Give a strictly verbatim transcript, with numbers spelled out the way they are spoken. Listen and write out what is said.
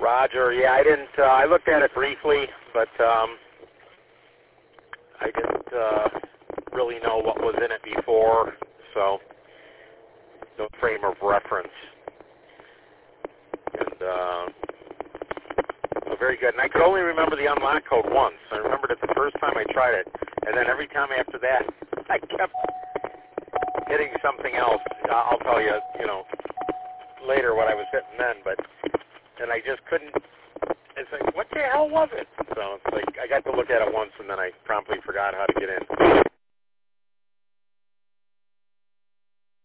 Roger, yeah, I didn't, uh, I looked at it briefly, but um, I didn't uh, really know what was in it before, so no frame of reference. And uh, so very good. And I could only remember the unlock code once. I remembered it the first time I tried it, and then every time after that, I kept hitting something else. I'll tell you, you know, later what I was hitting then, but and I just couldn't. It's like, what the hell was it? So it's like I got to look at it once, and then I promptly forgot how to get in.